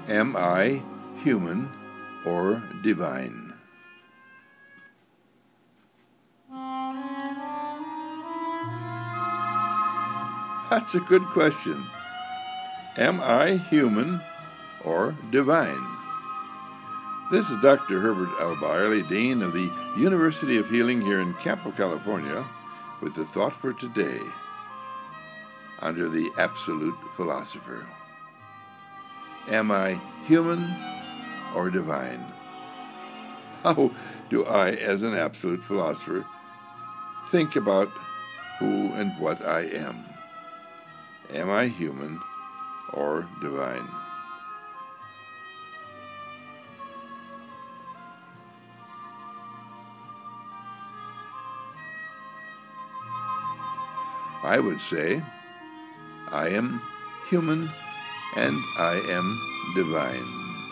Am I human or divine? That's a good question. Am I human or divine? This is Dr. Herbert L. Byerly, Dean of the University of Healing here in Campo, California, with the thought for today under the Absolute Philosopher. Am I human or divine? How do I, as an Absolute Philosopher, think about who and what I am? Am I human or divine? I would say I am human and I am divine.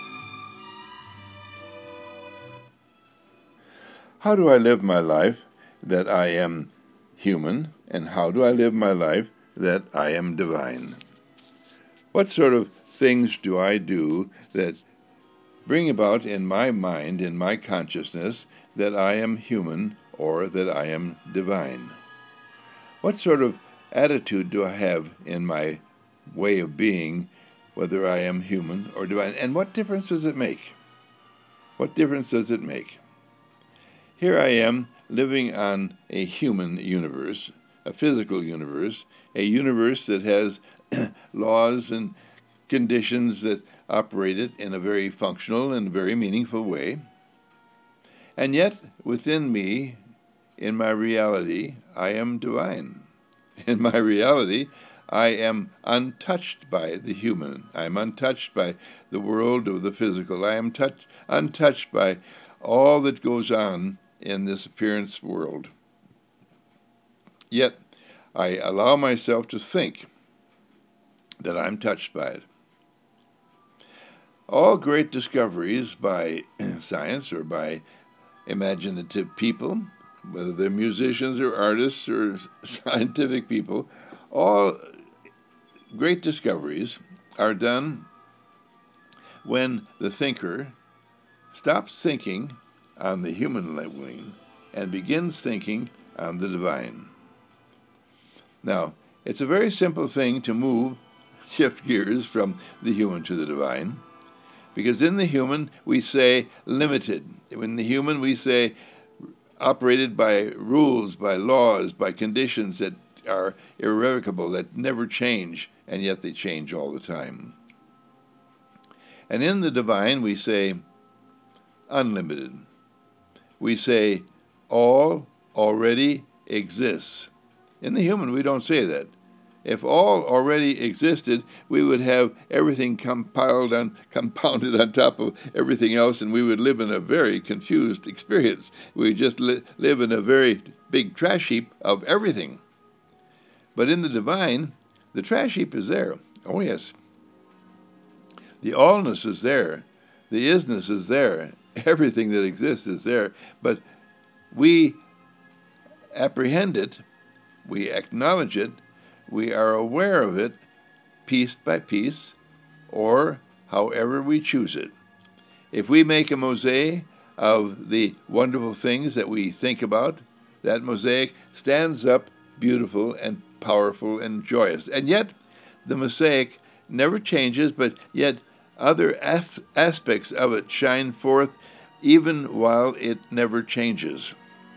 How do I live my life that I am human, and how do I live my life that I am divine? What sort of things do I do that bring about in my mind, in my consciousness, that I am human or that I am divine? What sort of attitude do I have in my way of being, whether I am human or divine? And what difference does it make? What difference does it make? Here I am living on a human universe, a physical universe, a universe that has laws and conditions that operate it in a very functional and very meaningful way. And yet, within me, in my reality, I am divine. In my reality, I am untouched by the human. I am untouched by the world of the physical. I am untouched by all that goes on in this appearance world. Yet, I allow myself to think that I'm touched by it. All great discoveries by science or by imaginative people, whether they're musicians or artists or scientific people, all great discoveries are done when the thinker stops thinking on the human wing and begins thinking on the divine. Now, it's a very simple thing to shift gears from the human to the divine, because in the human we say limited. In the human we say operated by rules, by laws, by conditions that are irrevocable, that never change, and yet they change all the time. And in the divine we say unlimited. We say all already exists. In the human we don't say that. If all already existed, we would have everything compounded on top of everything else, and we would live in a very confused experience. We just live in a very big trash heap of everything. But in the divine, the trash heap is there. Oh, yes. The allness is there. The isness is there. Everything that exists is there. But we apprehend it, we acknowledge it, we are aware of it piece by piece, or however we choose it. If we make a mosaic of the wonderful things that we think about, that mosaic stands up beautiful and powerful and joyous. And yet, the mosaic never changes, but yet other aspects of it shine forth even while it never changes.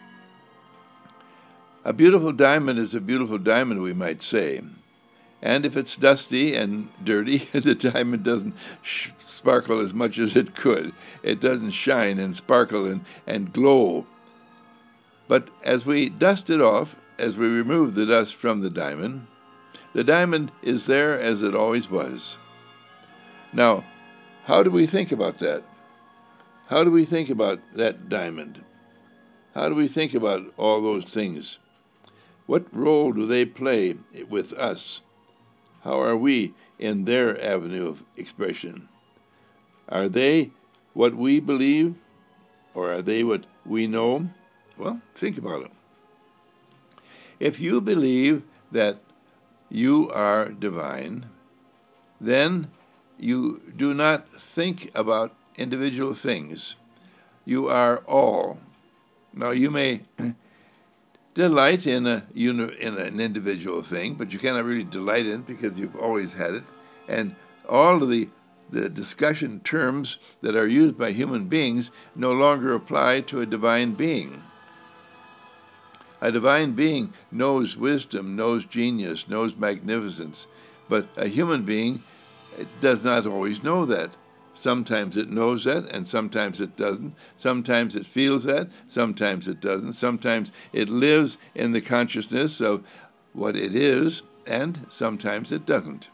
A beautiful diamond is a beautiful diamond, we might say. And if it's dusty and dirty, the diamond doesn't sparkle as much as it could. It doesn't shine and sparkle and glow. But as we dust it off, as we remove the dust from the diamond is there as it always was. Now, how do we think about that? How do we think about that diamond? How do we think about all those things? What role do they play with us? How are we in their avenue of expression? Are they what we believe, or are they what we know? Well, think about it. If you believe that you are divine, then You do not think about individual things. You are all. Now, you may delight in an individual thing, but you cannot really delight in it because you've always had it. And all of the discussion terms that are used by human beings no longer apply to a divine being. A divine being knows wisdom, knows genius, knows magnificence, but a human being does not always know that. Sometimes it knows that, and sometimes it doesn't. Sometimes it feels that, sometimes it doesn't. Sometimes it lives in the consciousness of what it is, and sometimes it doesn't.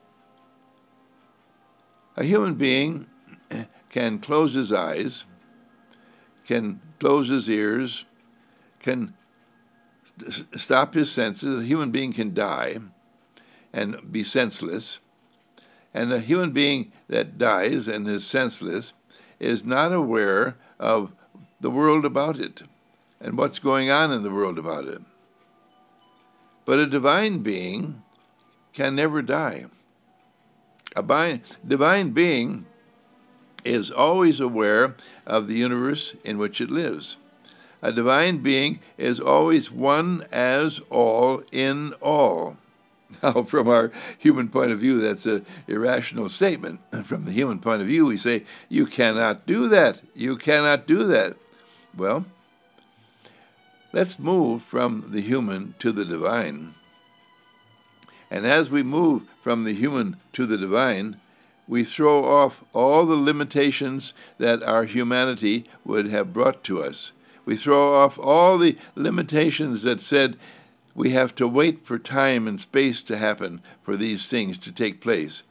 A human being can close his eyes, can close his ears, can stop his senses. A human being can die and be senseless. And a human being that dies and is senseless is not aware of the world about it and what's going on in the world about it. But a divine being can never die. A divine being is always aware of the universe in which it lives. A divine being is always one as all in all. Now, from our human point of view, that's an irrational statement. From the human point of view, we say, you cannot do that. You cannot do that. Well, let's move from the human to the divine. And as we move from the human to the divine, we throw off all the limitations that our humanity would have brought to us. We throw off all the limitations that said, we have to wait for time and space to happen for these things to take place.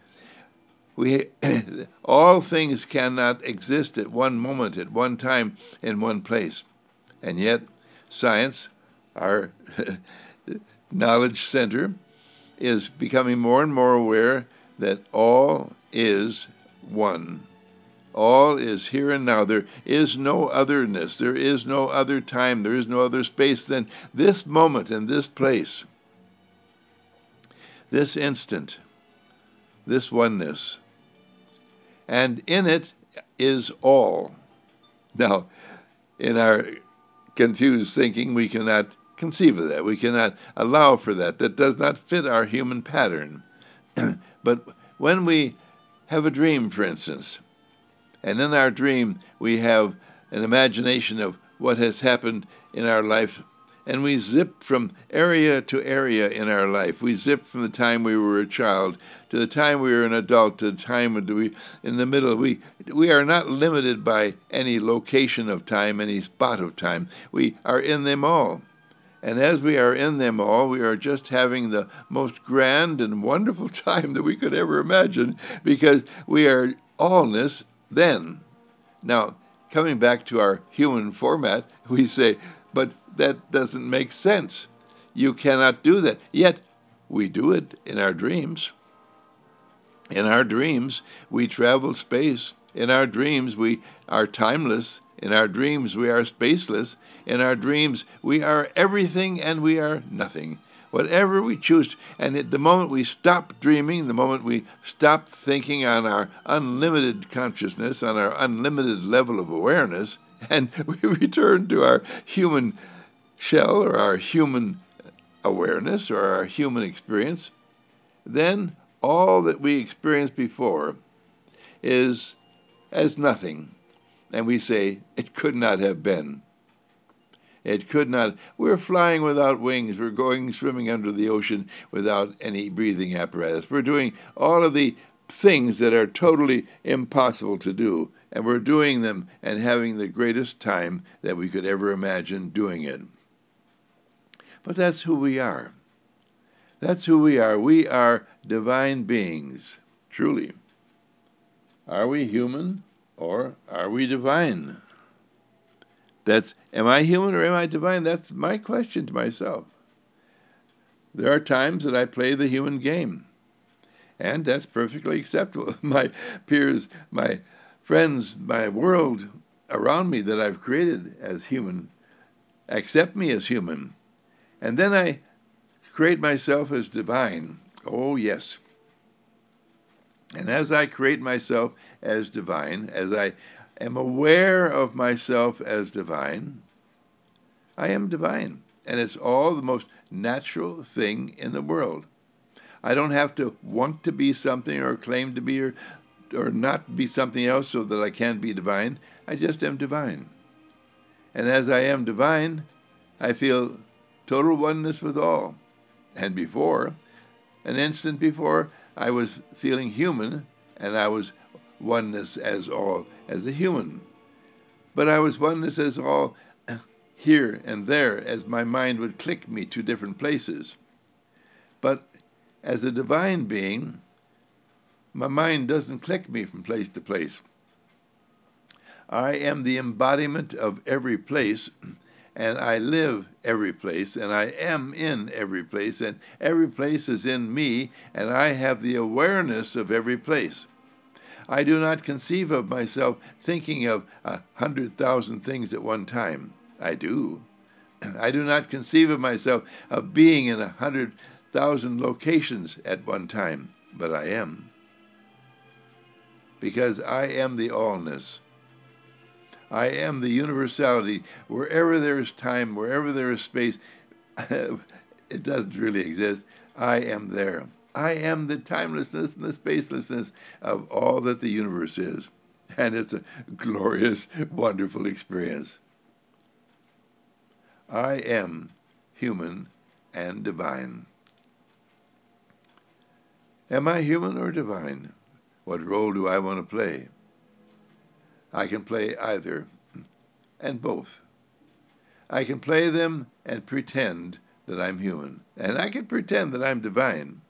All things cannot exist at one moment, at one time, in one place. And yet, science, our knowledge center, is becoming more and more aware that all is one. All is here and now. There is no otherness. There is no other time. There is no other space than this moment and this place, this instant, this oneness. And in it is all. Now, in our confused thinking, we cannot conceive of that. We cannot allow for that. That does not fit our human pattern. But when we have a dream, for instance, and in our dream, we have an imagination of what has happened in our life, and we zip from area to area in our life. We zip from the time we were a child to the time we were an adult to the time we in the middle. We are not limited by any location of time, any spot of time. We are in them all. And as we are in them all, we are just having the most grand and wonderful time that we could ever imagine, because we are allness then. Now, coming back to our human format, we say, but that doesn't make sense. You cannot do that. Yet, we do it in our dreams. In our dreams, we travel space. In our dreams, we are timeless. In our dreams, we are spaceless. In our dreams, we are everything and we are nothing. Whatever we choose. And at the moment we stop dreaming, the moment we stop thinking on our unlimited consciousness, on our unlimited level of awareness, and we return to our human shell or our human awareness or our human experience, then all that we experienced before is as nothing. And we say, it could not have been. It could not. We're flying without wings. We're going swimming under the ocean without any breathing apparatus. We're doing all of the things that are totally impossible to do, and we're doing them and having the greatest time that we could ever imagine doing it. But that's who we are. That's who we are. We are divine beings, truly. Are we human or are we divine? Am I human or am I divine? That's my question to myself. There are times that I play the human game, and that's perfectly acceptable. My peers, my friends, my world around me that I've created as human accept me as human. And then I create myself as divine. Oh, yes. And And as I create myself as divine, as I am aware of myself as divine, I am divine. And it's all the most natural thing in the world. I don't have to want to be something or claim to be or not be something else so that I can't be divine. I just am divine. And as I am divine, I feel total oneness with all. And before, an instant before, I was feeling human, and I was oneness as all, as a human. But I was oneness as all here and there, as my mind would click me to different places. But as a divine being, my mind doesn't click me from place to place. I am the embodiment of every place, and I live every place, and I am in every place, and every place is in me, and I have the awareness of every place. I do not conceive of myself thinking of 100,000 things at one time. I do. I do not conceive of myself of being in 100,000 locations at one time, but I am. Because I am the allness. I am the universality. Wherever there is time, wherever there is space, it doesn't really exist. I am there. I am the timelessness and the spacelessness of all that the universe is. And it's a glorious, wonderful experience. I am human and divine. Am I human or divine? What role do I want to play? I can play either, and both. I can play them and pretend that I'm human, and I can pretend that I'm divine.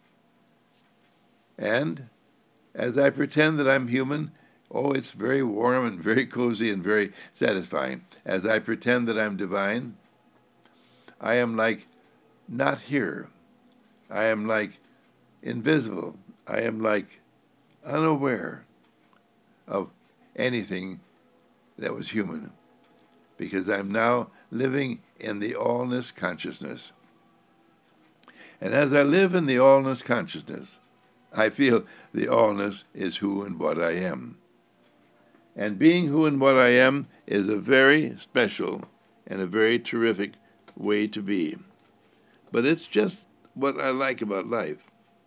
And as I pretend that I'm human, oh, it's very warm and very cozy and very satisfying. As I pretend that I'm divine, I am like not here. I am like invisible. I am like unaware of anything that was human, because I'm now living in the allness consciousness. And as I live in the allness consciousness, I feel the allness is who and what I am. And being who and what I am is a very special and a very terrific way to be. But it's just what I like about life.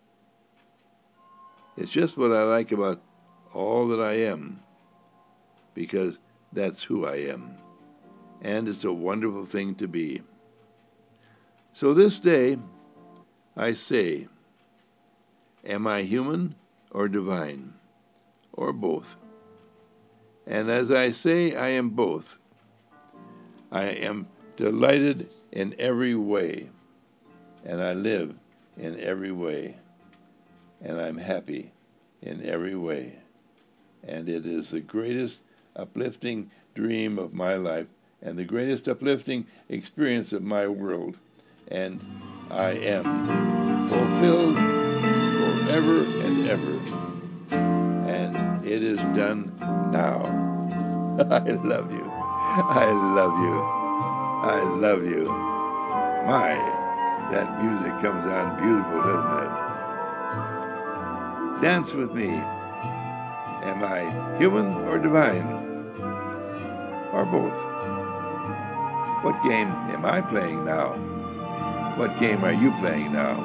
It's just what I like about all that I am, because that's who I am. And it's a wonderful thing to be. So this day, I say, am I human or divine, or both? And as I say I am both, I am delighted in every way, and I live in every way, and I'm happy in every way. And it is the greatest uplifting dream of my life and the greatest uplifting experience of my world. And I am fulfilled forever and ever. And it is done now. I love you. I love you. I love you. My, that music comes on beautiful, doesn't it? Dance with me. Am I human or divine? Or both? What game am I playing now? What game are you playing now?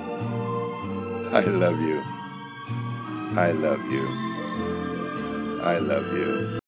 I love you. I love you. I love you.